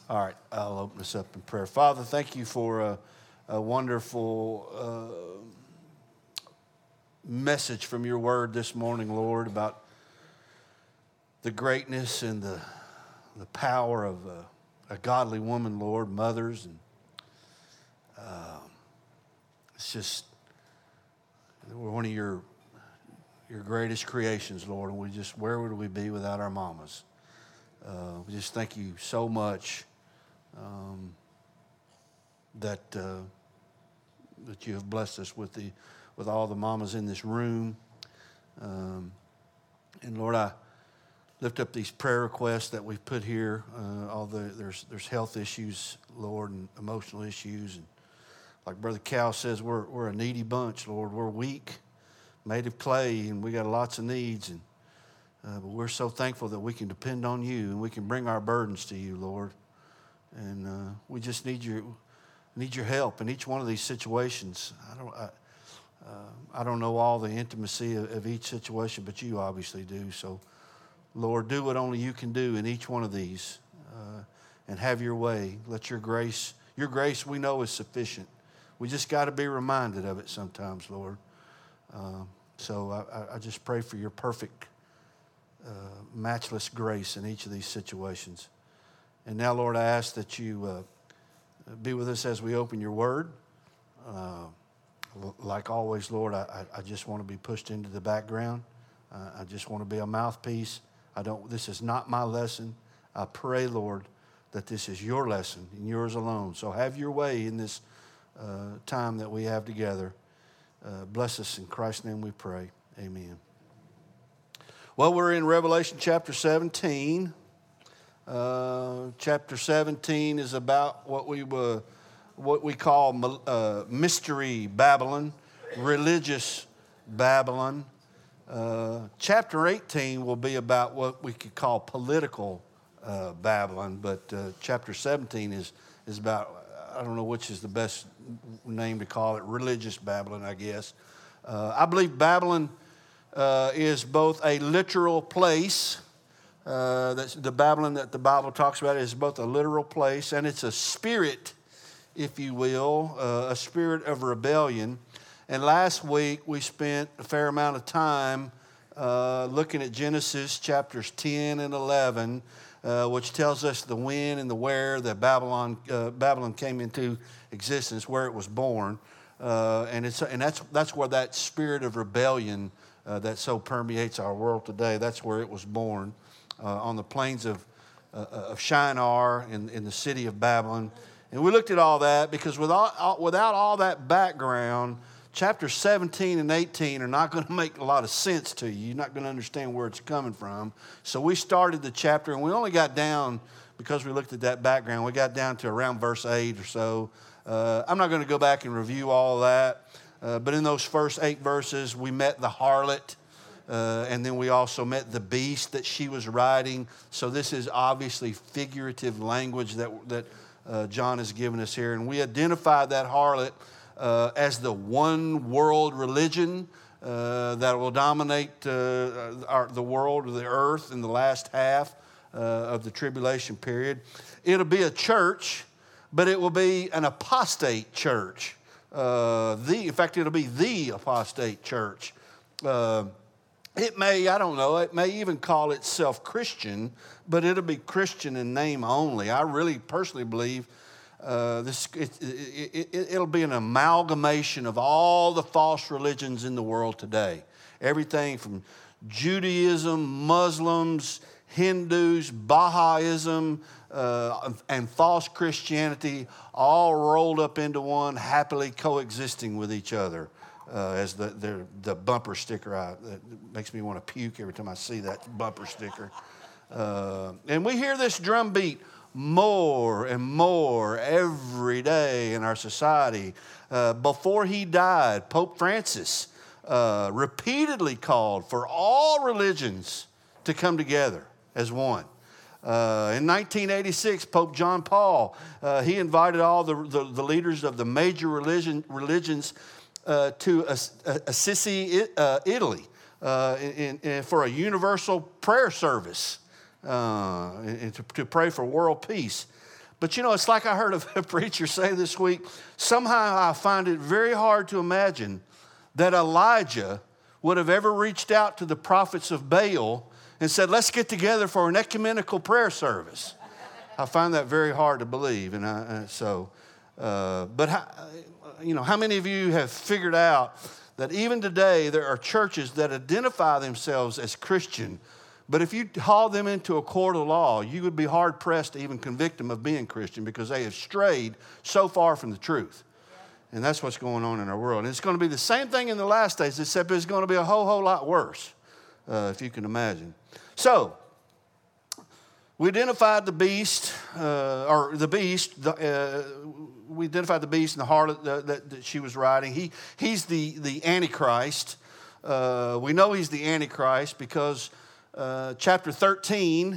All right, I'll open this up in prayer. Father, thank you for a wonderful message from your word this morning, Lord, about the greatness and the power of a godly woman, Lord, mothers. And it's just, we're one of your greatest creations, Lord, and where would we be without our mamas? We just thank you so much that you have blessed us with all the mamas in this room. And Lord, I lift up these prayer requests that we've put here. There's health issues, Lord, and emotional issues, and like Brother Cal says, we're a needy bunch, Lord. We're weak, made of clay, and we got lots of needs. And but we're so thankful that we can depend on you and we can bring our burdens to you, Lord. And we just need your help in each one of these situations. I don't know all the intimacy of each situation, but you obviously do. So, Lord, do what only you can do in each one of these, and have your way. Let your grace we know is sufficient. We just got to be reminded of it sometimes, Lord. So I just pray for your perfect, matchless grace in each of these situations. And now, Lord, I ask that you be with us as we open your word. Like always, Lord, I just want to be pushed into the background. I just want to be a mouthpiece. This is not my lesson. I pray, Lord, that this is your lesson and yours alone. So have your way in this time that we have together. Bless us in Christ's name we pray. Amen. Well, we're in Revelation chapter 17. Chapter 17 is about what we call mystery Babylon, religious Babylon. Chapter 18 will be about what we could call political Babylon, but chapter 17 is about, I don't know which is the best name to call it, religious Babylon, I guess. I believe Babylon is both a literal place. That's the Babylon that the Bible talks about is both a literal place, and it's a spirit, if you will, a spirit of rebellion. And last week we spent a fair amount of time looking at Genesis chapters 10 and 11, which tells us the when and the where that Babylon came into existence, where it was born, and that's where that spirit of rebellion that so permeates our world today. That's where it was born, on the plains of Shinar in the city of Babylon. And we looked at all that because without all that background, chapter 17 and 18 are not going to make a lot of sense to you. You're not going to understand where it's coming from. So we started the chapter, and we only got down, because we looked at that background, we got down to around verse 8 or so. I'm not going to go back and review all of that. But in those first 8 verses, we met the harlot, and then we also met the beast that she was riding. So this is obviously figurative language that John has given us here. And we identified that harlot as the one world religion that will dominate the world, or the earth, in the last half of the tribulation period. It'll be a church, but it will be an apostate church. In fact, it'll be the apostate church. It may even call itself Christian, but it'll be Christian in name only. I really personally believe it'll be an amalgamation of all the false religions in the world today. Everything from Judaism, Muslims, Hindus, Baha'ism, and false Christianity, all rolled up into one, happily coexisting with each other. As the bumper sticker, that makes me want to puke every time I see that bumper sticker. And we hear this drumbeat more and more every day in our society. Before he died, Pope Francis repeatedly called for all religions to come together as one. In 1986, Pope John Paul, he invited all the leaders of the major religions to Assisi, Italy, for a universal prayer service and to pray for world peace. But it's like I heard a preacher say this week, somehow I find it very hard to imagine that Elijah would have ever reached out to the prophets of Baal and said, let's get together for an ecumenical prayer service. I find that very hard to believe. And but how many of you have figured out that even today there are churches that identify themselves as Christian, but if you haul them into a court of law, you would be hard-pressed to even convict them of being Christian because they have strayed so far from the truth. And that's what's going on in our world. And it's going to be the same thing in the last days, except it's going to be a whole lot worse, if you can imagine. So, we identified the beast, we identified the beast and the harlot that she was riding. He's the Antichrist. We know he's the Antichrist because chapter 13,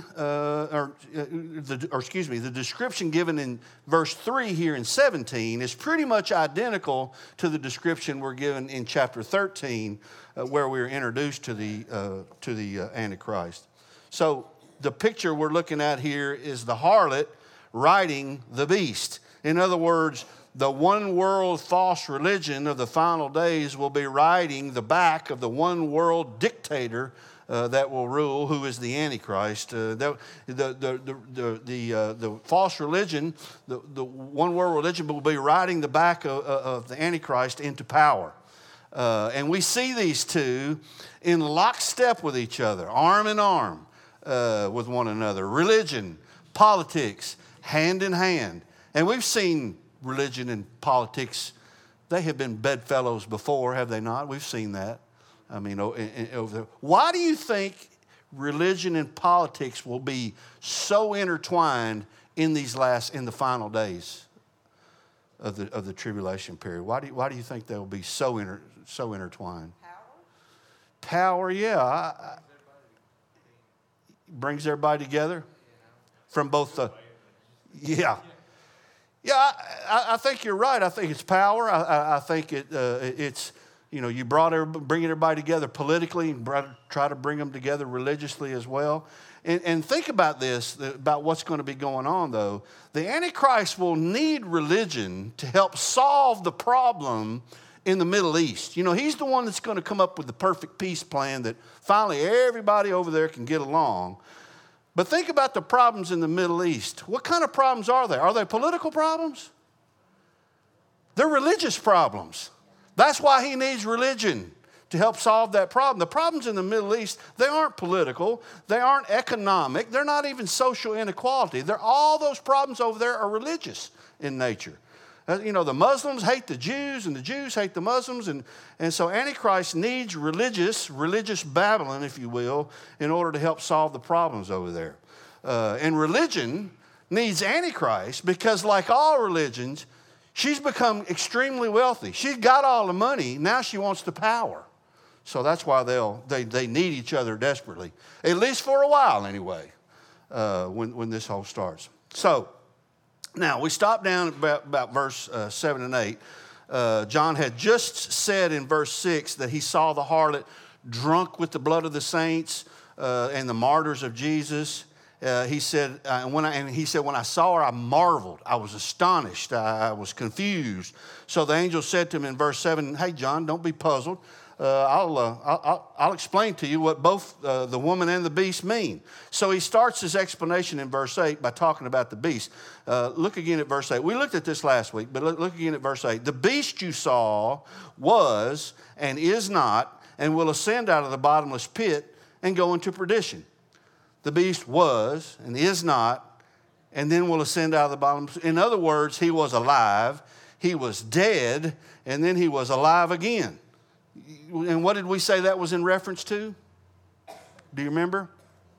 the description given in verse 3 here in 17 is pretty much identical to the description we're given in chapter 13, where we were introduced to the Antichrist. So the picture we're looking at here is the harlot riding the beast. In other words, the one world false religion of the final days will be riding the back of the one world dictator that will rule, who is the Antichrist. The false religion, the one world religion, will be riding the back of the Antichrist into power. And we see these two in lockstep with each other, arm in arm with one another. Religion, politics, hand in hand. And we've seen religion and politics, they have been bedfellows before, have they not? We've seen that. I mean, over there. Why do you think religion and politics will be so intertwined in the final days of the tribulation period? Why do you think they'll be so intertwined? Power, yeah. Brings everybody together from both the, yeah. Yeah, I think you're right. I think it's power. I think it's, you bringing everybody together politically and try to bring them together religiously as well. And think about this, about what's going to be going on, though. The Antichrist will need religion to help solve the problem in the Middle East. He's the one that's going to come up with the perfect peace plan that finally everybody over there can get along. But think about the problems in the Middle East. What kind of problems are they? Are they political problems? They're religious problems. That's why he needs religion to help solve that problem. The problems in the Middle East, they aren't political. They aren't economic. They're not even social inequality. All those problems over there are religious in nature. The Muslims hate the Jews, and the Jews hate the Muslims. And so Antichrist needs religious Babylon, if you will, in order to help solve the problems over there. And religion needs Antichrist because, like all religions, she's become extremely wealthy. She's got all the money. Now she wants the power. So that's why they need each other desperately, at least for a while anyway, when this whole starts. So now we stop down about verse 7 and 8. John had just said in verse 6 that he saw the harlot drunk with the blood of the saints and the martyrs of Jesus. He said, when I saw her, I marveled. I was astonished. I was confused. So the angel said to him in verse 7, hey, John, don't be puzzled. I'll explain to you what both the woman and the beast mean. So he starts his explanation in verse 8 by talking about the beast. Look again at verse 8. We looked at this last week, but look again at verse 8. The beast you saw was and is not and will ascend out of the bottomless pit and go into perdition. The beast was and is not and then will ascend out of the bottomless. In other words, he was alive, he was dead, and then he was alive again. And what did we say that was in reference to? Do you remember?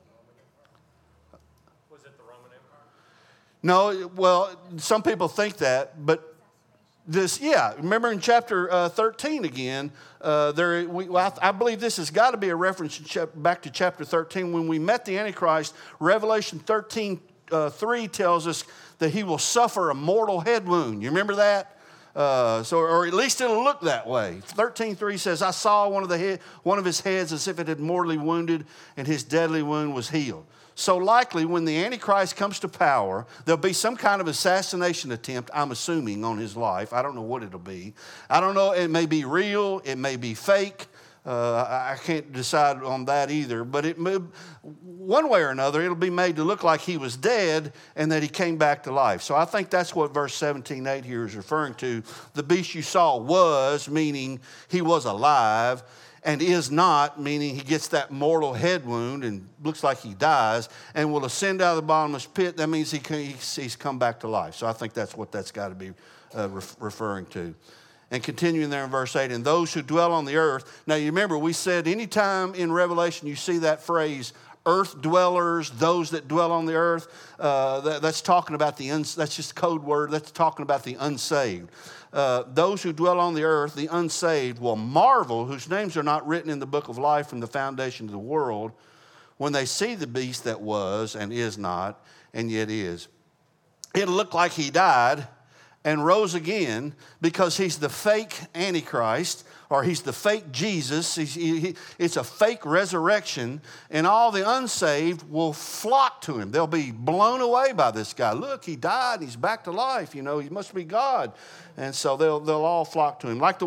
Was it the Roman Empire? No, well, some people think that, but remember in chapter 13 again, I believe this has got to be a reference back to chapter 13. When we met the Antichrist, Revelation 13:3 tells us that he will suffer a mortal head wound. You remember that? Or at least it'll look that way. 13:3 says, I saw one of his heads as if it had mortally wounded, and his deadly wound was healed. So likely when the Antichrist comes to power, there'll be some kind of assassination attempt, I'm assuming, on his life. I don't know what it'll be. I don't know, it may be real, it may be fake. I can't decide on that either. But one way or another, it'll be made to look like he was dead and that he came back to life. So I think that's what verse 17:8 here is referring to. The beast you saw was, meaning he was alive, and is not, meaning he gets that mortal head wound and looks like he dies, and will ascend out of the bottomless pit. That means he's come back to life. So I think that's what that's got to be referring to. And continuing there in verse 8, and those who dwell on the earth. Now you remember we said anytime in Revelation you see that phrase, earth dwellers, those that dwell on the earth, that's talking about that's just a code word, that's talking about the unsaved. Those who dwell on the earth, the unsaved, will marvel, whose names are not written in the book of life from the foundation of the world, when they see the beast that was and is not and yet is. It'll look like he died and rose again because he's the fake Antichrist, or he's the fake Jesus. It's a fake resurrection, and all the unsaved will flock to him. They'll be blown away by this guy. Look, he died and he's back to life. You know, he must be God. And so they'll all flock to him. Like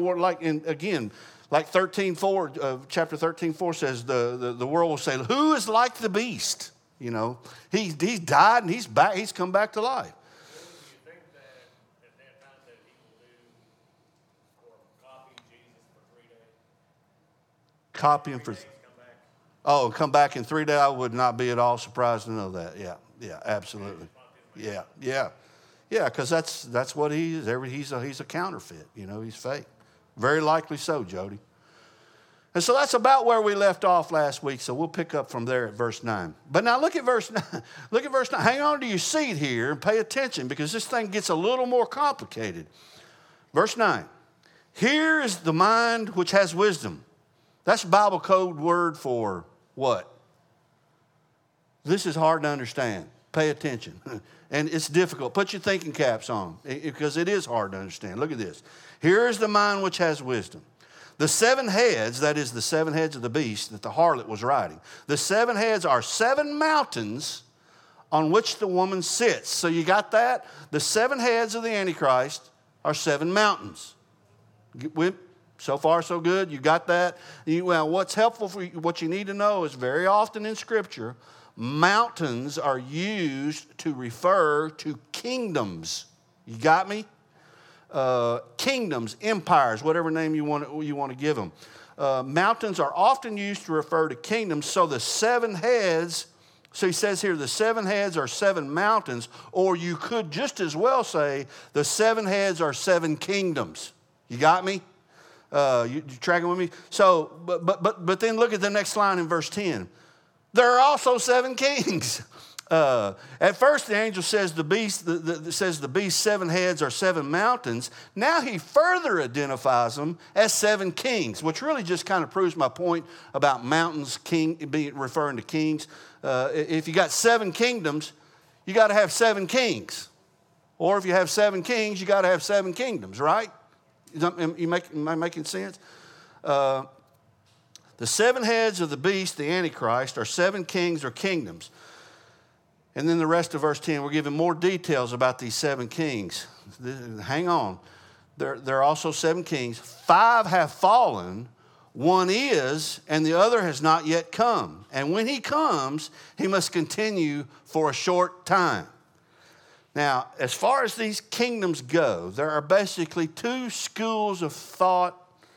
13:4, chapter 13:4 says, the world will say, who is like the beast? You know, he's died and he's back. He's come back to life. Copy him for, come back in 3 days. I would not be at all surprised to know that. Yeah, absolutely. Yeah, because that's what he is. He's a counterfeit. You know, he's fake. Very likely so, Jody. And so that's about where we left off last week. So we'll pick up from there at verse 9. But now look at verse 9. Look at verse 9. Hang on to your seat here and pay attention because this thing gets a little more complicated. Verse 9. Here is the mind which has wisdom. That's Bible code word for what? This is hard to understand. Pay attention. And it's difficult. Put your thinking caps on because it is hard to understand. Look at this. Here is the mind which has wisdom. The 7 heads, that is the 7 heads of the beast that the harlot was riding. The 7 heads are 7 mountains on which the woman sits. So you got that? The 7 heads of the Antichrist are 7 mountains. So far, so good. You got that? Well, what's helpful for you, what you need to know is very often in Scripture, mountains are used to refer to kingdoms. You got me? Kingdoms, empires, whatever name you want to give them. Mountains are often used to refer to kingdoms. So the 7 heads, so he says here, the 7 heads are 7 mountains, or you could just as well say the 7 heads are 7 kingdoms. You got me? You tracking with me? So, but then look at the next line in verse 10. There are also 7 kings. At first, the angel says the beast 7 heads are 7 mountains. Now he further identifies them as 7 kings, which really just kind of proves my point about mountains referring to kings. If you got 7 kingdoms, you got to have 7 kings. Or if you have 7 kings, you got to have 7 kingdoms, right? Am I making sense? The 7 heads of the beast, the Antichrist, are 7 kings or kingdoms. And then the rest of verse 10, we're given more details about these 7 kings. Hang on. There are also 7 kings. 5 have fallen. 1 is, and the other has not yet come. And when he comes, he must continue for a short time. Now, as far as these kingdoms go, there are basically 2 schools of thought,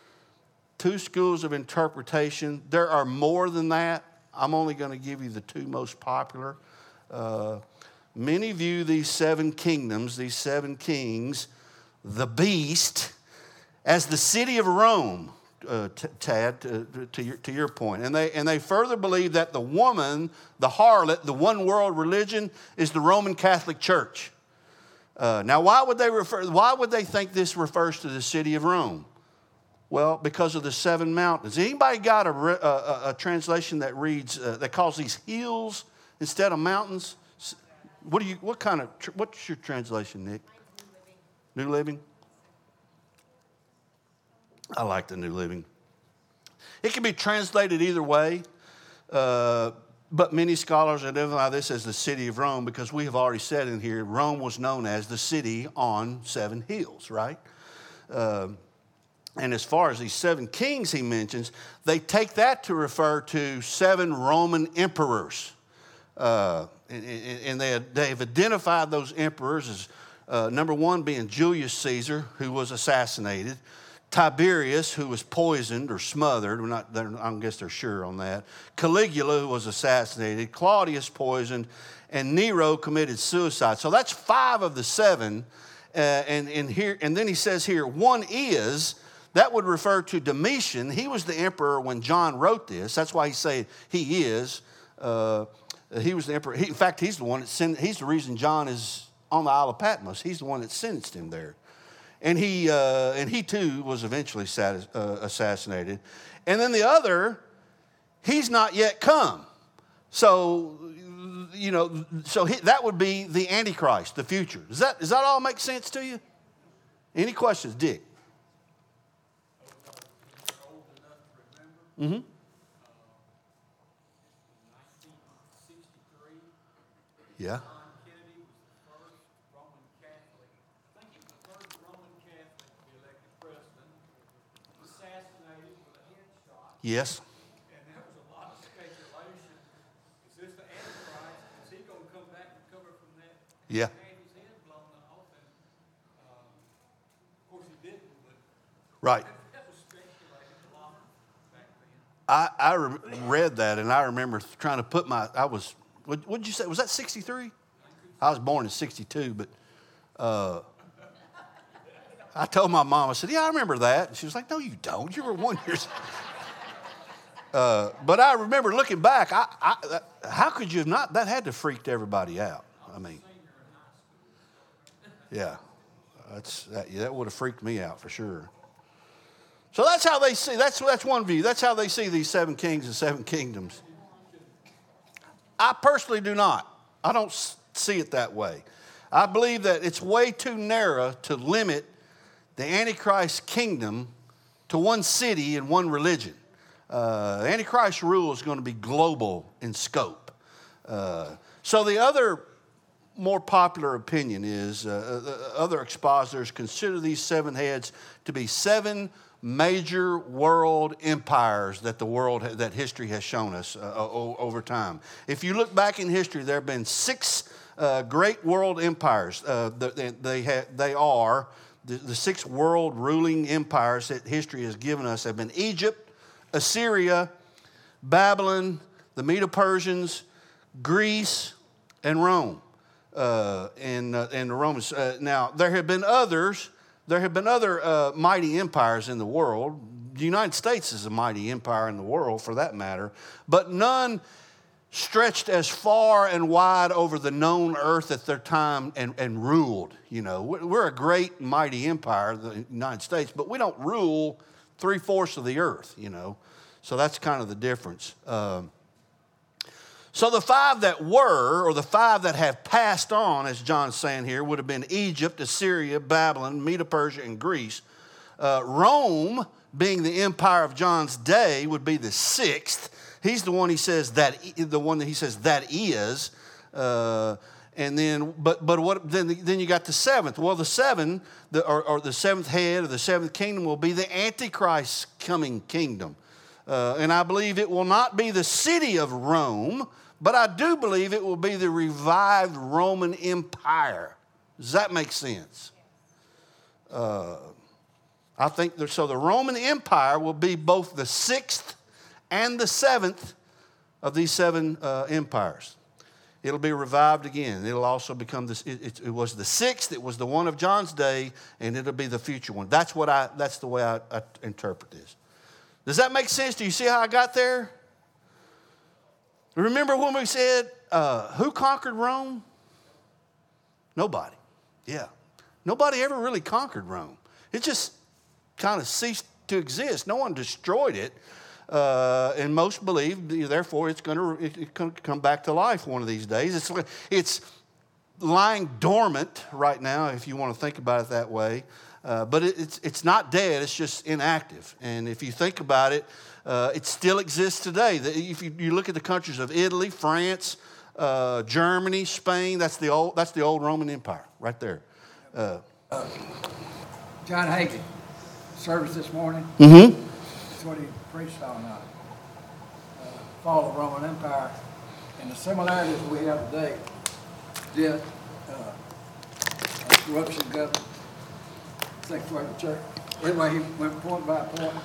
2 schools of interpretation. There are more than that. I'm only going to give you the 2 most popular. Many view these 7 kingdoms, these 7 kings, the beast, as the city of Rome, Tad, to your point. And they further believe that the woman, the harlot, the one world religion is the Roman Catholic Church. Now, why would they think this refers to the city of Rome? Well, because of the 7 mountains. Anybody got a translation that reads that calls these hills instead of mountains? What's your translation, Nick? New Living. I like the New Living. It can be translated either way, but But many scholars identify this as the city of Rome because we have already said in here, Rome was known as the city on 7 hills, right? And as far as these 7 kings he mentions, they take that to refer to 7 Roman emperors. And they've identified those emperors as number 1 being Julius Caesar, who was assassinated. Tiberius, who was poisoned or smothered. I guess they're sure on that. Caligula, who was assassinated. Claudius poisoned. And Nero committed suicide. So that's 5 of the 7. And then he says here, 1 is... That would refer to Domitian. He was the emperor when John wrote this. That's why he said he is. He was the emperor. In fact, he's the one that he's the reason John is on the Isle of Patmos. He's the one that sentenced him there. And he too was eventually assassinated. And then the other, he's not yet come. So, that would be the Antichrist, the future. Does that all make sense to you? Any questions, Dick? Mm-hmm. 1963. Yeah. John Kennedy was the first Roman Catholic. I think he was the first Roman Catholic to be elected president. Assassinated with a headshot. Yes. And there was a lot of speculation. Is this the Antichrist? Is he going to come back and recover from that? Yeah. Had his head blown off, and of course he didn't. But Right. that was speculated a lot back then. I read that, and I remember trying to put what did you say? Was that 63? I was born in 62, but I told my mom, I said, yeah, I remember that. And she was like, no, you don't. You were 1 year. But I remember looking back, how could you have not? That had to have freaked everybody out. I mean, yeah, that would have freaked me out for sure. So that's how they see, that's one view. That's how they see these 7 kings and 7 kingdoms. I personally do not. I don't see it that way. I believe that it's way too narrow to limit the Antichrist kingdom to one city and one religion. The Antichrist rule is going to be global in scope. So the other more popular opinion is other expositors consider these 7 heads to be 7 major world empires that history has shown us over time. If you look back in history, there have been 6 great world empires. They are the 6 world ruling empires that history has given us have been Egypt, Assyria, Babylon, the Medo-Persians, Greece, and Rome. And the Romans. Now there have been others. There have been other mighty empires in the world. The United States is a mighty empire in the world, for that matter, but none stretched as far and wide over the known earth at their time and ruled. We're a great, mighty empire, the United States, but we don't rule 3/4 of the earth. So that's kind of the difference. So the 5 that were, or the 5 that have passed on, as John's saying here, would have been Egypt, Assyria, Babylon, Medo-Persia, and Greece. Rome, being the empire of John's day, would be the 6th. He's the one he says that is. And then, but what? Then you got the 7th. Well, the 7, or the 7th head, or the 7th kingdom will be the Antichrist's coming kingdom. And I believe it will not be the city of Rome, but I do believe it will be the revived Roman Empire. Does that make sense? I think so. The Roman Empire will be both the 6th and the 7th of these 7 empires. It'll be revived again. It'll also become this. It was the 6th. It was the one of John's day, and it'll be the future one. That's the way I interpret this. Does that make sense? Do you see how I got there? Remember when we said, who conquered Rome? Nobody. Yeah. Nobody ever really conquered Rome. It just kind of ceased to exist. No one destroyed it. And most believe, therefore, it's going to come back to life one of these days. It's lying dormant right now, if you want to think about it that way. But it's not dead, it's just inactive. And if you think about it, it still exists today. If you look at the countries of Italy, France, Germany, Spain, that's the old Roman Empire right there. John Hagee, service this morning. Mm-hmm. That's what he preached on, fall of the Roman Empire. And the similarities we have today, did corruption of government, sanctuary of the church. Anyway, he went point by point.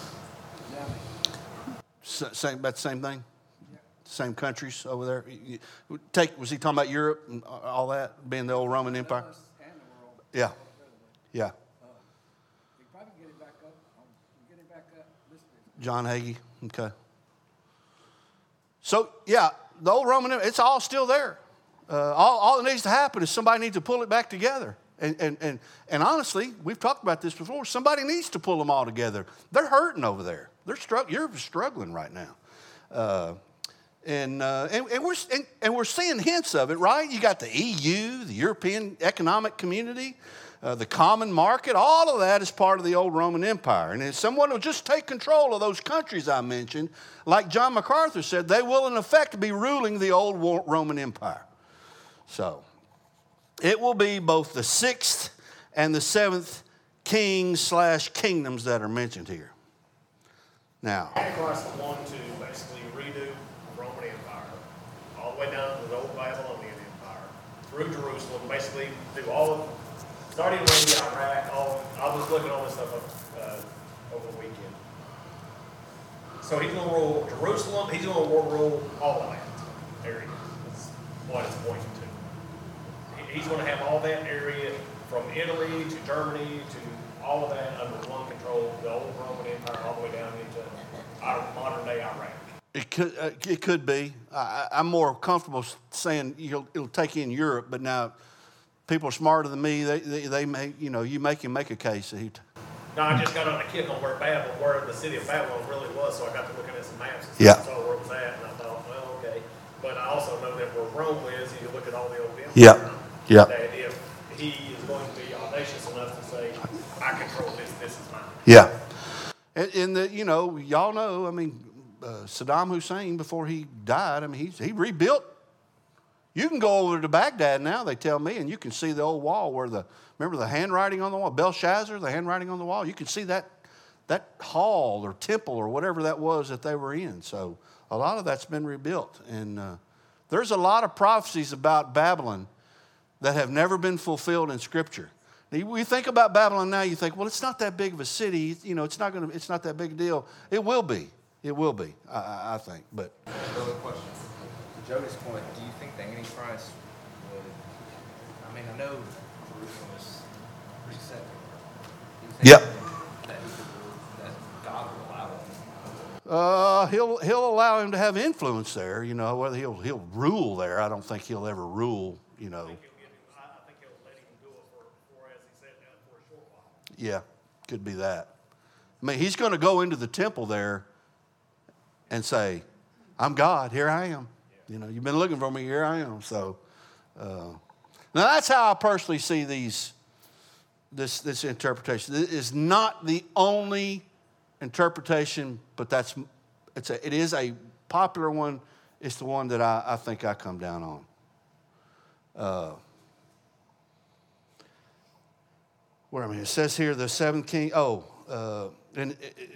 About the same thing? Same countries over there? Was he talking about Europe and all that, being the old Roman Empire? Us and the world. Yeah. Yeah. We probably get it back up. Get it back up. John Hagee. Okay. So, yeah, the old Roman Empire, it's all still there. All that needs to happen is somebody needs to pull it back together. And honestly, we've talked about this before. Somebody needs to pull them all together. They're hurting over there. You're struggling right now. And we're seeing hints of it, right? You got the EU, the European Economic Community, the common market. All of that is part of the old Roman Empire. And if someone will just take control of those countries I mentioned, like John MacArthur said, they will in effect be ruling the old Roman Empire. So it will be both the 6th and the 7th kings/kingdoms that are mentioned here. Now, Antichrist is one to basically redo the Roman Empire, all the way down to the old Babylonian Empire, through Jerusalem, basically do all of, starting with Iraq, I was looking all this stuff up over the weekend. So he's going to rule Jerusalem, he's going to rule all of that area, is what it's pointing to. He's going to have all that area from Italy to Germany to all of that under one control, the old Roman Empire, all the way down into our modern day Iraq. it could be. I'm more comfortable saying it'll take in Europe, but now people are smarter than me. They make, you make him make a case. No, I just got on a kick on where the city of Babylon really was, so I got to looking at some maps and Yeah. saw where it was at, and I thought, well, okay. But I also know that where Rome is, you look at all the old empires. Yeah. That if he is going to be audacious enough to say, I control this is mine. Yeah. And y'all know, Saddam Hussein, before he died, he rebuilt. You can go over to Baghdad now, they tell me, and you can see the old wall where remember the handwriting on the wall, Belshazzar, the handwriting on the wall? You can see that hall or temple or whatever that was that they were in. So a lot of that's been rebuilt. And there's a lot of prophecies about Babylon that have never been fulfilled in Scripture. We think about Babylon now, you think, well, it's not that big of a city. It's not that big a deal. It will be. It will be, I think. But Another question. To Jody's point, do you think the Antichrist would, I know Jerusalem is pretty set. Do you think Yep. that God will allow him? He'll allow him to have influence there, whether he'll rule there. I don't think he'll ever rule, I think he'll let him do it for as he said, for a short while. Yeah, could be that. He's going to go into the temple there and say, I'm God, here I am. You've been looking for me, here I am. So, now that's how I personally see this interpretation. It is not the only interpretation, but it is a popular one. It's the one that I think I come down on. It says here the 7th king. And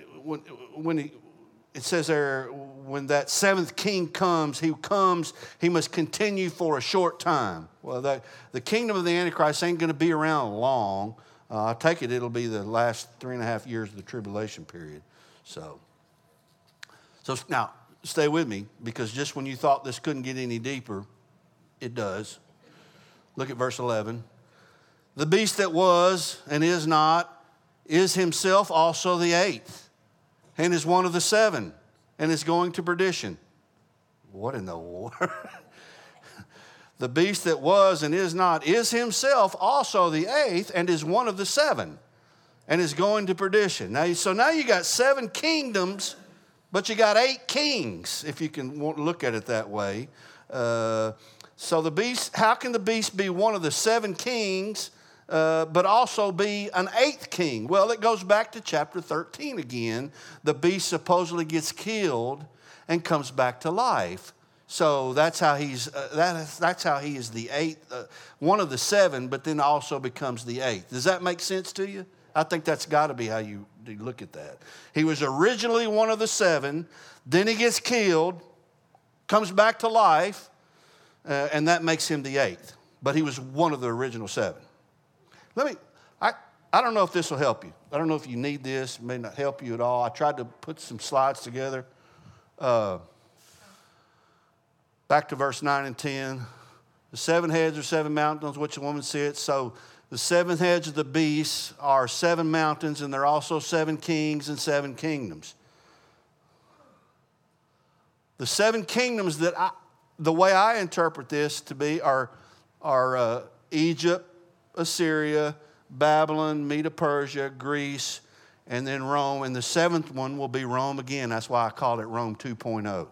it says there, when that 7th king comes, he must continue for a short time. Well, the kingdom of the Antichrist ain't going to be around long. I take it it'll be the last 3.5 years of the tribulation period. So now, stay with me, because just when you thought this couldn't get any deeper, it does. Look at verse 11. The beast that was and is not is himself also the 8th, and is one of the 7, and is going to perdition. What in the world? The beast that was and is not is himself also the 8th, and is one of the 7, and is going to perdition. Now you got 7 kingdoms, but you got 8 kings, if you can look at it that way. So the beast, how can the beast be one of the 7 kings but also be an eighth king. Well, it goes back to chapter 13 again. The beast supposedly gets killed and comes back to life. So that's how that's how he is the eighth, one of the seven, but then also becomes the eighth. Does that make sense to you? I think that's got to be how you look at that. He was originally one of the seven, then he gets killed, comes back to life, and that makes him the eighth. But he was one of the original seven. I don't know if this will help you. I don't know if you need this. It may not help you at all. I tried to put some slides together. Back to verse 9 and 10. The 7 heads are 7 mountains, which the woman sits. So the 7 heads of the beast are 7 mountains, and they're also 7 kings and 7 kingdoms. The 7 kingdoms the way I interpret this to be are Egypt, Assyria, Babylon, Medo-Persia, Greece, and then Rome. And the 7th one will be Rome again. That's why I call it Rome 2.0.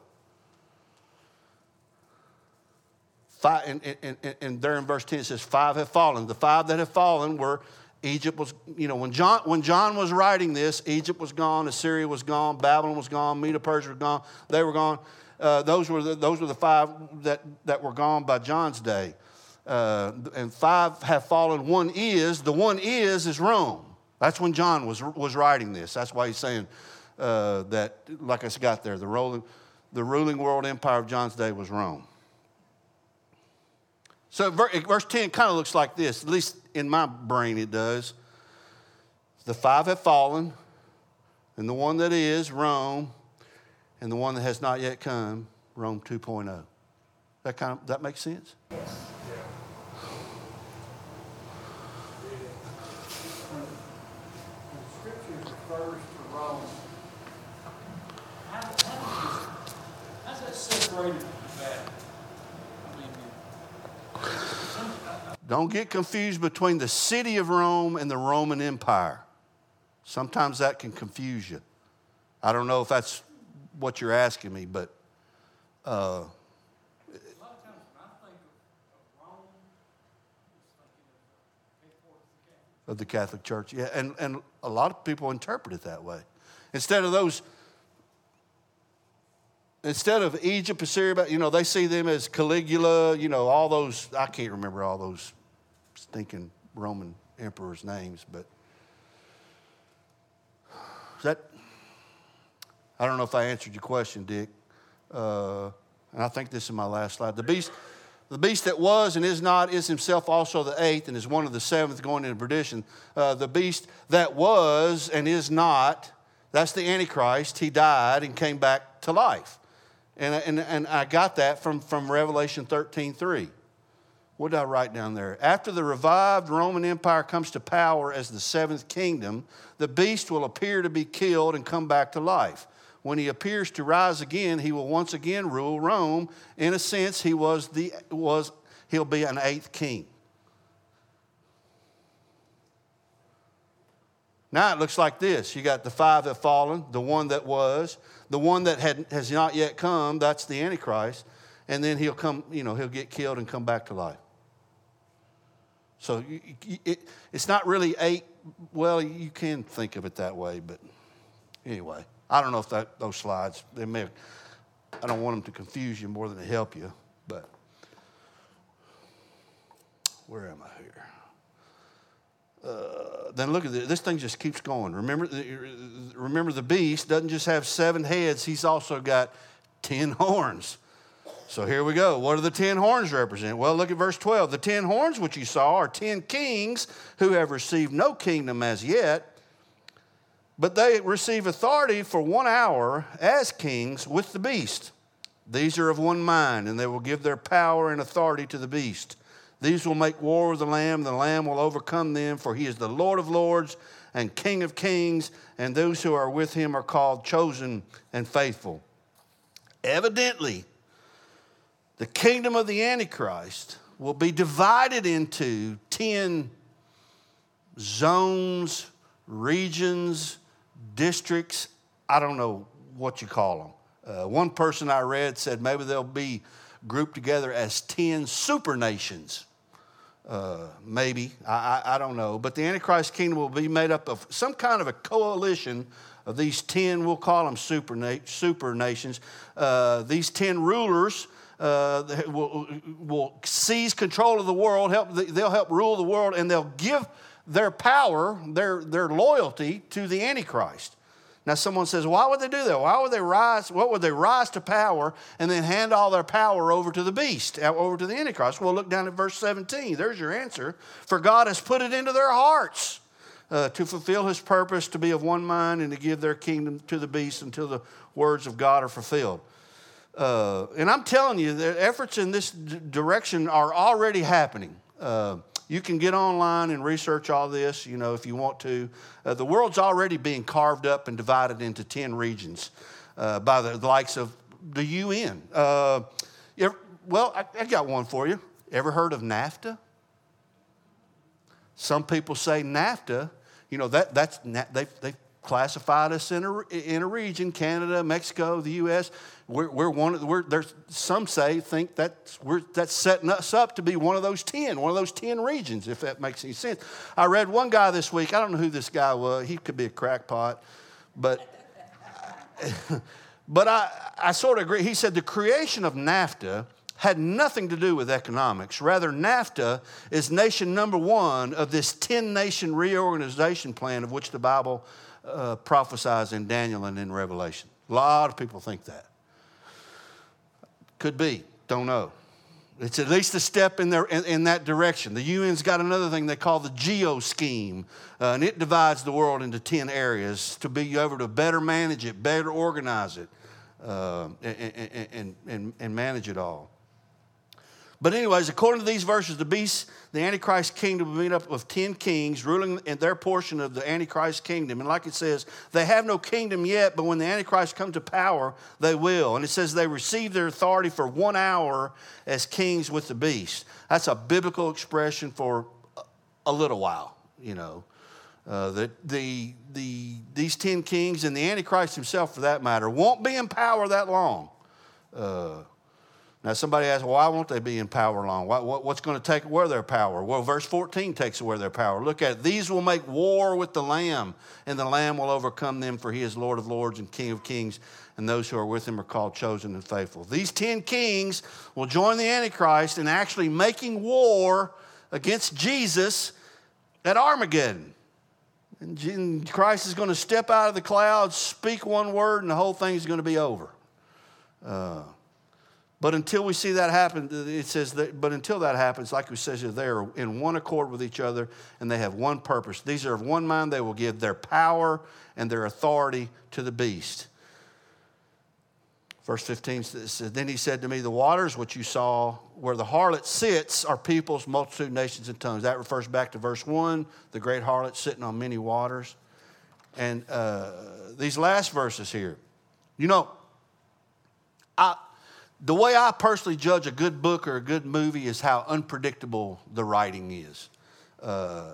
And there in verse 10 it says 5 have fallen. The 5 that have fallen were Egypt was, when John was writing this, Egypt was gone, Assyria was gone, Babylon was gone, Medo-Persia was gone. They were gone. Those were the 5 that were gone by John's day. And 5 have fallen. The one is Rome. That's when John was writing this. That's why he's saying that, like I got there, the ruling world empire of John's day was Rome. So verse 10 kind of looks like this, at least in my brain it does. The 5 have fallen, and the one that is, Rome, and the one that has not yet come, Rome 2.0. That makes sense? When Scripture refers to Rome, how's that separated from that? Don't get confused between the city of Rome and the Roman Empire. Sometimes that can confuse you. I don't know if that's what you're asking me, but A lot of times when I think of Rome, I'm thinking of the Catholic Church. Yeah, and a lot of people interpret it that way. Instead of Egypt, Assyria, they see them as Caligula, all those, I can't remember all those stinking Roman emperors' names, but I don't know if I answered your question, Dick. And I think this is my last slide. The beast that was and is not is himself also the 8th and is one of the 7th going into perdition. The beast that was and is not, that's the Antichrist. He died and came back to life. And I got that from Revelation 13:3. What did I write down there? After the revived Roman Empire comes to power as the 7th kingdom, the beast will appear to be killed and come back to life. When he appears to rise again, he will once again rule Rome. In a sense, he'll be an 8th king. Now it looks like this. You got the 5 that fallen, the one that was, the one that has not yet come, that's the Antichrist, and then he'll come, he'll get killed and come back to life. So it's not really 8. Well, you can think of it that way, but anyway, I don't know if those slides, I don't want them to confuse you more than to help you, but where am I here? Then look at this. This thing just keeps going. Remember the beast doesn't just have 7 heads. He's also got 10 horns. So here we go. What do the 10 horns represent? Well, look at verse 12. The 10 horns which you saw are 10 kings who have received no kingdom as yet, but they receive authority for 1 hour as kings with the beast. These are of one mind, and they will give their power and authority to the beast. These will make war with the Lamb. The Lamb will overcome them, for he is the Lord of lords and King of kings, and those who are with him are called chosen and faithful. Evidently, the kingdom of the Antichrist will be divided into 10 zones, regions, districts. I don't know what you call them. One person I read said maybe they'll be grouped together as 10 super nations. Maybe. I don't know. But the Antichrist kingdom will be made up of some kind of a coalition of these 10, we'll call them super nations. These 10 rulers will seize control of the world. They'll help rule the world, and they'll give their power, their loyalty to the Antichrist. Now, someone says, why would they do that? Why would they rise? What would they rise to power and then hand all their power over to the beast, over to the Antichrist? Well, look down at verse 17. There's your answer. For God has put it into their hearts to fulfill his purpose, to be of one mind, and to give their kingdom to the beast until the words of God are fulfilled. And I'm telling you, the efforts in this direction are already happening. You can get online and research all this, if you want to. The world's already being carved up and divided into 10 regions by the likes of the UN. I got one for you. Ever heard of NAFTA? Some people say NAFTA, they've classified us in a region, Canada, Mexico, the U.S. Some think that's setting us up to be one of those 10 regions, if that makes any sense. I read one guy this week. I don't know who this guy was. He could be a crackpot, but I sort of agree. He said the creation of NAFTA had nothing to do with economics. Rather, NAFTA is nation number one of this 10-nation reorganization plan of which the Bible prophesies in Daniel and in Revelation. A lot of people think that. Could be. Don't know. It's at least a step in that direction. The UN's got another thing they call the GEO scheme, and it divides the world into 10 areas to be able to better manage it, better organize it, and manage it all. But anyways, according to these verses, the beast, the Antichrist kingdom will be made up of 10 kings ruling in their portion of the Antichrist kingdom. And like it says, they have no kingdom yet, but when the Antichrist comes to power, they will. And it says they receive their authority for 1 hour as kings with the beast. That's a biblical expression for a little while, these 10 kings and the Antichrist himself, for that matter, won't be in power that long. Now, somebody asks, why won't they be in power long? What's going to take away their power? Well, verse 14 takes away their power. Look at it. These will make war with the Lamb, and the Lamb will overcome them, for he is Lord of lords and King of kings, and those who are with him are called chosen and faithful. These 10 kings will join the Antichrist in actually making war against Jesus at Armageddon. And Christ is going to step out of the clouds, speak one word, and the whole thing is going to be over. But until we see that happen, it says but until that happens, like it says, they are in one accord with each other, and they have one purpose. These are of one mind. They will give their power and their authority to the beast. Verse 15 says, then he said to me, the waters which you saw where the harlot sits are peoples, multitude, nations, and tongues. That refers back to verse 1, the great harlot sitting on many waters. And these last verses here, the way I personally judge a good book or a good movie is how unpredictable the writing is. I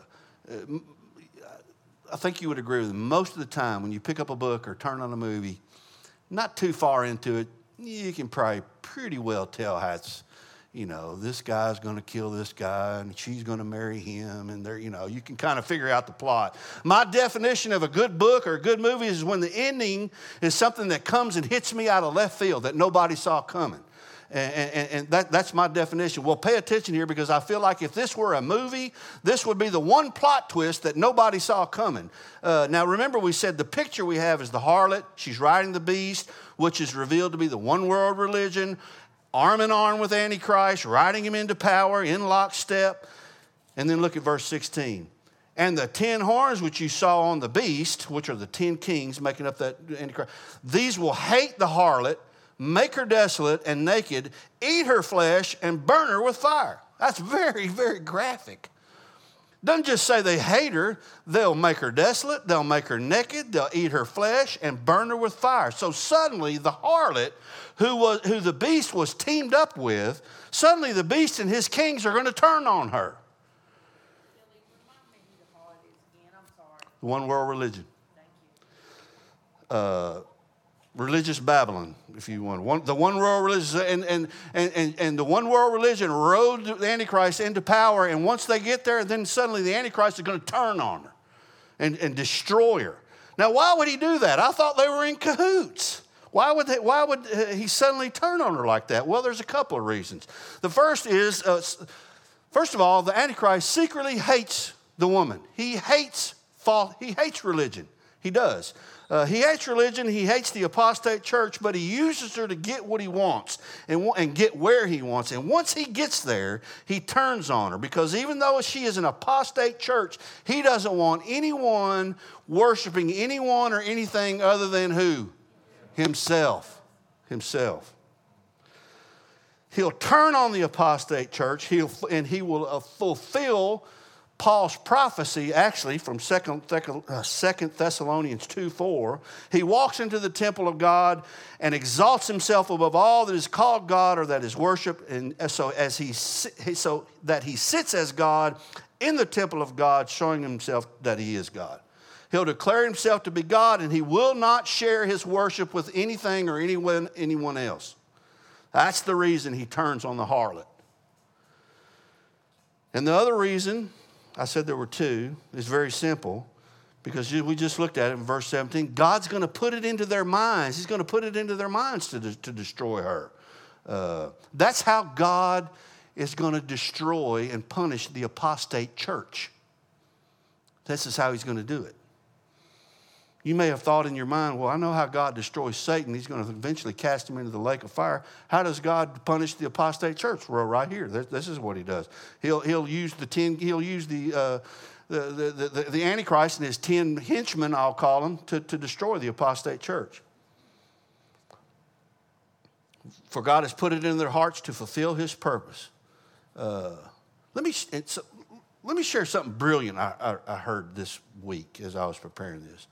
think you would agree with me. Most of the time when you pick up a book or turn on a movie, not too far into it, you can probably pretty well tell how it's, this guy's going to kill this guy and she's going to marry him. And you can kind of figure out the plot. My definition of a good book or a good movie is when the ending is something that comes and hits me out of left field that nobody saw coming. And that's my definition. Well, pay attention here, because I feel like if this were a movie, this would be the one plot twist that nobody saw coming. Now, remember, we said the picture we have is the harlot. She's riding the beast, which is revealed to be the one world religion, arm in arm with Antichrist, riding him into power in lockstep. And then look at verse 16. And the 10 horns which you saw on the beast, which are the 10 kings making up that Antichrist, these will hate the harlot, make her desolate and naked, eat her flesh, and burn her with fire. That's very, very graphic. Doesn't just say they hate her. They'll make her desolate. They'll make her naked. They'll eat her flesh and burn her with fire. So suddenly the harlot who the beast was teamed up with, suddenly the beast and his kings are going to turn on her. Billy, remind me who the harlot is again. I'm sorry. One world religion. Thank you. Religious Babylon, if you want. The one world religion, and the one world religion rode the Antichrist into power, and once they get there, then suddenly the Antichrist is going to turn on her and destroy her. Now, why would he do that? I thought they were in cahoots. Why would he suddenly turn on her like that? Well, there's a couple of reasons. The first is, first of all, the Antichrist secretly hates the woman. He hates religion. He does. He hates religion. He hates the apostate church, but he uses her to get what he wants and get where he wants. And once he gets there, he turns on her, because even though she is an apostate church, he doesn't want anyone worshiping anyone or anything other than who? Himself. He'll turn on the apostate church, and he will fulfill Paul's prophecy, actually, from 2 Thessalonians 2:4. He walks into the temple of God and exalts himself above all that is called God or that is worshiped, and so that he sits as God in the temple of God, showing himself that he is God. He'll declare himself to be God, and he will not share his worship with anything or anyone else. That's the reason he turns on the harlot. And the other reason, I said there were two, is very simple, because we just looked at it in verse 17. God's going to put it into their minds. He's going to put it into their minds to destroy her. That's how God is going to destroy and punish the apostate church. This is how he's going to do it. You may have thought in your mind, well, I know how God destroys Satan. He's going to eventually cast him into the lake of fire. How does God punish the apostate church? Well, right here. This is what he does. He'll use the Antichrist and his 10 henchmen, I'll call them, to destroy the apostate church. For God has put it in their hearts to fulfill his purpose. Let me share something brilliant I heard this week as I was preparing this.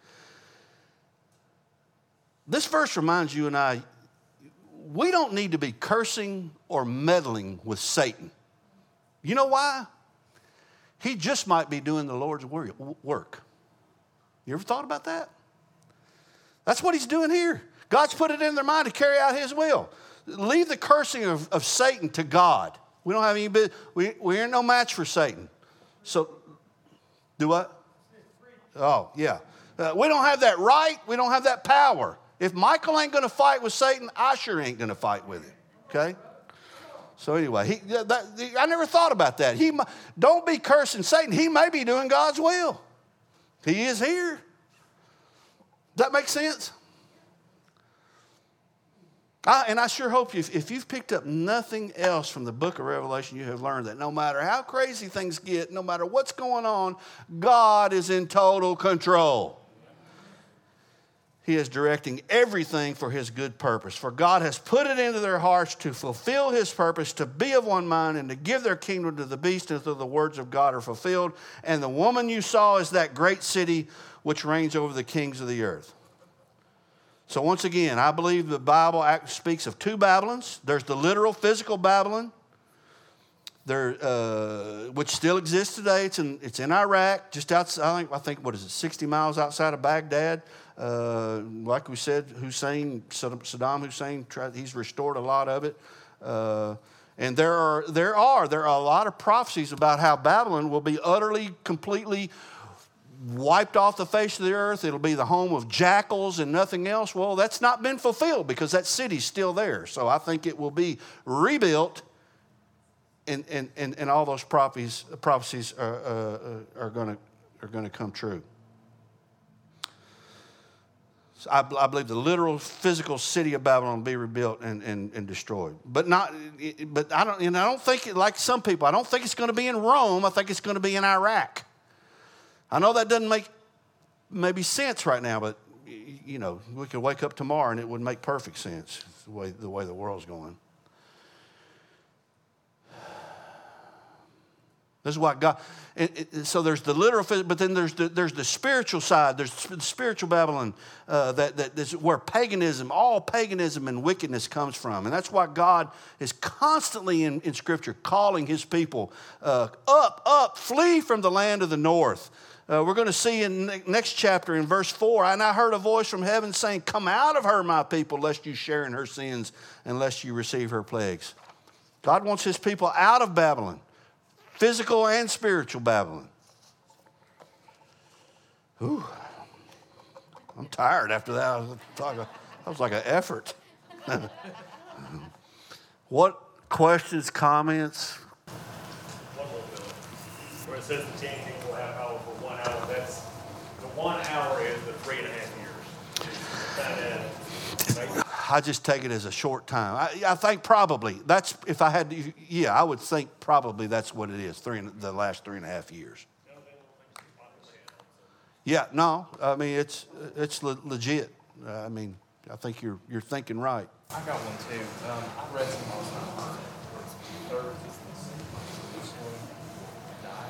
This verse reminds you and I, we don't need to be cursing or meddling with Satan. You know why? He just might be doing the Lord's work. You ever thought about that? That's what he's doing here. God's put it in their mind to carry out his will. Leave the cursing of Satan to God. We don't have any business. We ain't no match for Satan. So, do what? Oh, yeah. We don't have that right. We don't have that power. If Michael ain't going to fight with Satan, I sure ain't going to fight with him. Okay? So anyway, I never thought about that. Don't be cursing Satan. He may be doing God's will. He is here. Does that make sense? And I sure hope if you've picked up nothing else from the book of Revelation, you have learned that no matter how crazy things get, no matter what's going on, God is in total control. He is directing everything for his good purpose. For God has put it into their hearts to fulfill his purpose, to be of one mind, and to give their kingdom to the beast until the words of God are fulfilled. And the woman you saw is that great city which reigns over the kings of the earth. So once again, I believe the Bible speaks of two Babylons. There's the literal physical Babylon, which still exists today. It's in Iraq, just outside, I think, 60 miles outside of Baghdad. Like we said, Saddam Hussein, he's restored a lot of it. And there are a lot of prophecies about how Babylon will be utterly, completely wiped off the face of the earth. It'll be the home of jackals and nothing else. Well, that's not been fulfilled because that city's still there. So I think it will be rebuilt, and all those prophecies are going to come true. So I believe the literal physical city of Babylon will be rebuilt and destroyed. But I don't think it, like some people, I don't think it's going to be in Rome. I think it's going to be in Iraq. I know that doesn't make maybe sense right now, but we could wake up tomorrow and it would make perfect sense the way the world's going. This is why God, so there's the literal, but then there's the spiritual side. There's the spiritual Babylon that is where paganism, all paganism and wickedness comes from. And that's why God is constantly in Scripture calling his people up, flee from the land of the north. We're going to see in the next chapter in verse 4, and I heard a voice from heaven saying, come out of her, my people, lest you share in her sins and lest you receive her plagues. God wants his people out of Babylon. Physical and spiritual Babylon. Ooh, I'm tired after that. That was like an effort. What questions, comments? One more thing. Where it says the 10 kings will have power for 1 hour, that's, the 1 hour is the 3.5 years. Right? I just take it as a short time. I think probably that's, if I had to, I would think probably that's what it is, the last 3.5 years. Yeah, no, I mean, it's legit. I mean, I think you're thinking right. I got one too. I read some last night. Third die.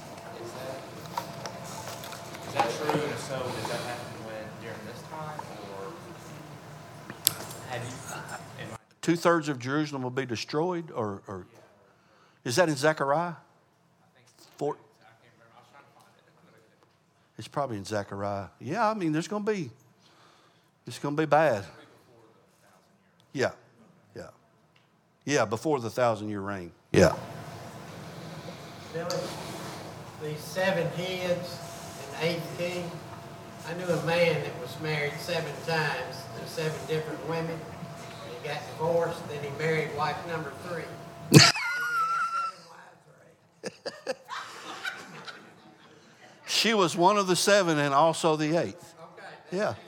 Is that true? And if so, does that happen during this time, or have you? 2/3 of Jerusalem will be destroyed, or is that in Zechariah? I think so. I can't remember. I was trying to find it. It's probably in Zechariah. Yeah, I mean, it's going to be bad. Yeah. Yeah, before the 1,000-year reign. Yeah. Billy, these 7 heads and 8th king, I knew a man that was married 7 times to 7 different women. And he got divorced, then he married wife number 3. So he had 7 wives or 8. She was one of the 7 and also the 8th. Okay. Yeah.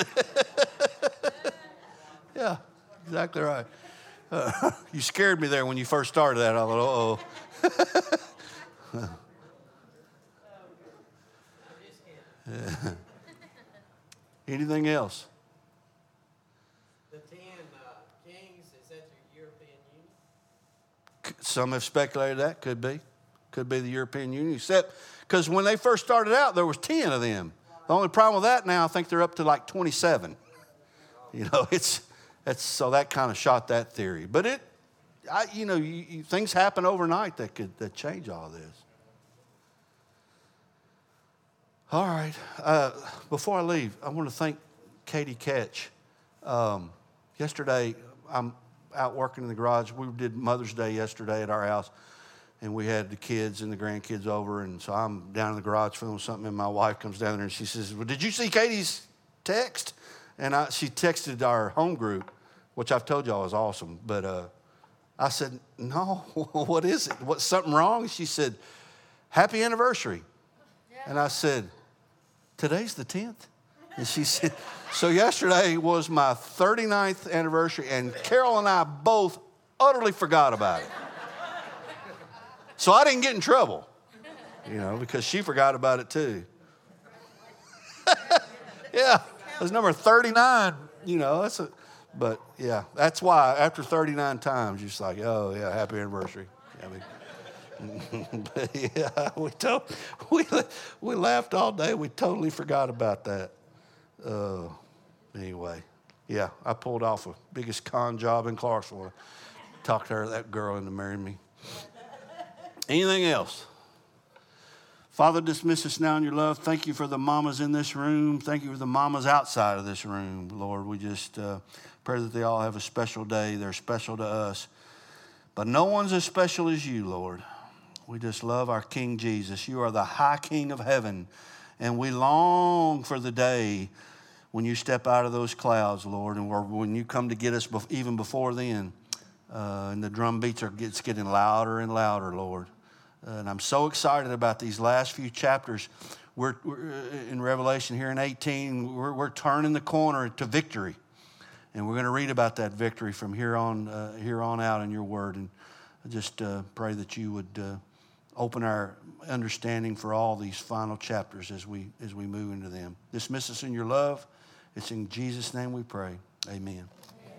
Yeah, exactly right. You scared me there when you first started that. I thought, uh-oh. Anything else? The 10 kings, is that the European Union? Some have speculated that could be the European Union, except because when they first started out, there was 10 of them. The only problem with that now, I think they're up to like 27. You know, so that kind of shot that theory. But things happen overnight that change all this. All right. Before I leave, I want to thank Katie Ketch. Yesterday, I'm out working in the garage. We did Mother's Day yesterday at our house, and we had the kids and the grandkids over, and so I'm down in the garage filming something, and my wife comes down there, and she says, well, did you see Katie's text? And she texted our home group, which I've told y'all is awesome, but I said, no, what is it? What's something wrong? She said, happy anniversary. And I said, today's the 10th? And she said, so yesterday was my 39th anniversary, and Carol and I both utterly forgot about it. So I didn't get in trouble, because she forgot about it too. Yeah, it was number 39, but yeah, that's why after 39 times, you're just like, oh yeah, happy anniversary. But yeah, we laughed all day. We totally forgot about that. Anyway, yeah, I pulled off a biggest con job in Clarksville. Talked her, that girl, into marrying me. Anything else? Father, dismiss us now in your love. Thank you for the mamas in this room. Thank you for the mamas outside of this room, Lord. We just pray that they all have a special day. They're special to us. But no one's as special as you, Lord. We just love our King Jesus. You are the high King of heaven. And we long for the day when you step out of those clouds, Lord, and when you come to get us even before then. And the drum beats it's getting louder and louder, Lord. And I'm so excited about these last few chapters. We're in Revelation here in 18. We're turning the corner to victory. And we're going to read about that victory from here on out in your word. And I just pray that you would open our understanding for all these final chapters as we move into them. Dismiss us in your love. It's in Jesus' name we pray. Amen.